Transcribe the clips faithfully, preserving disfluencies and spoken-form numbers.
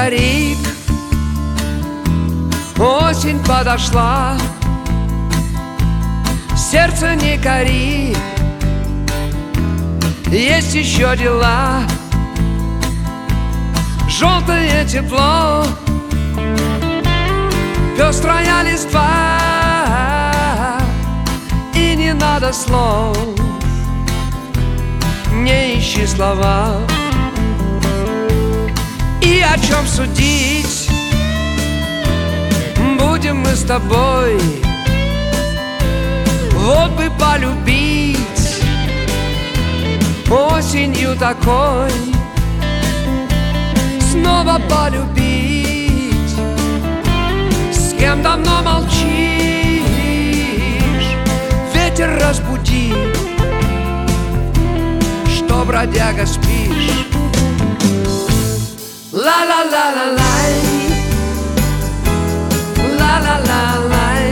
старик, осень подошла, сердце не кори, есть еще дела. Желтое тепло, пестрая листва, и не надо слов, не ищи слова. И о чем судить будем мы с тобой? Вот бы полюбить осенью такой, снова полюбить, с кем давно молчишь, ветер разбуди, что, бродяга, спишь. Ла-ла-ла-ла-лай, ла-ла-ла-лай,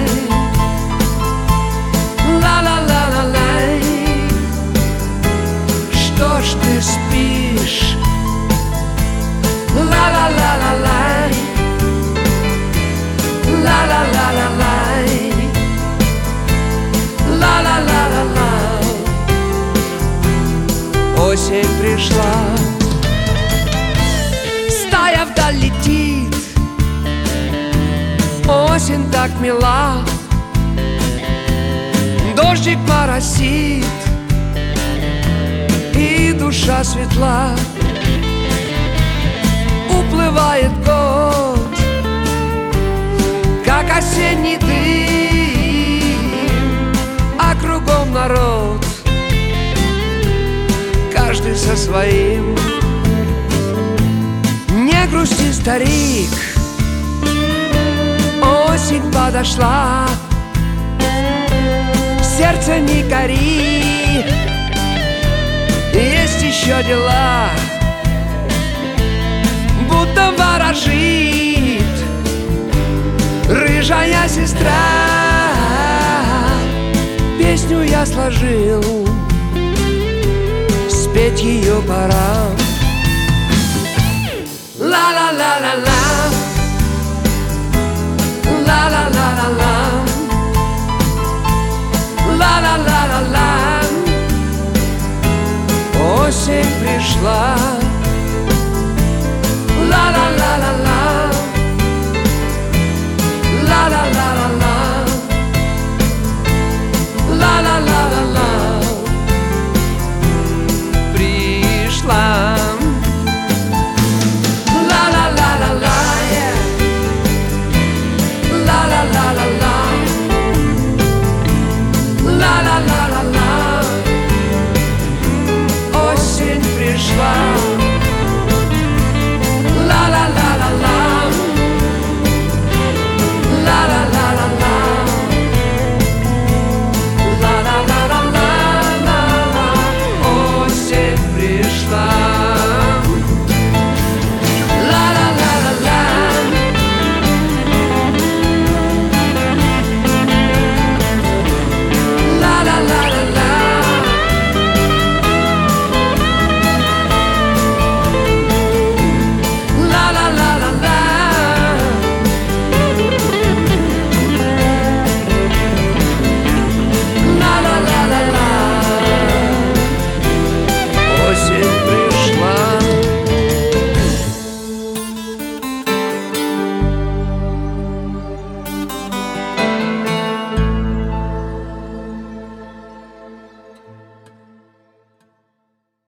ла-ла-ла-ла-лай, что ж ты спишь? Ла-ла-ла-ла-лай, ла-ла-ла-ла-лай, ла-ла-ла-ла-лай. Осень пришла, стая вдаль летит, осень так мила, дождик моросит, и душа светла. Уплывает год, как осенний дым, а кругом народ, каждый со своим. Не грусти, старик, осень подошла, сердце не кори, есть еще дела. Будто ворожит рыжая сестра, песню я сложил, спеть ее пора. Ла-ла-ла-ла-ла, ла-ла-ла-ла-ла, ла-ла-ла-ла-ла. Осень пришла.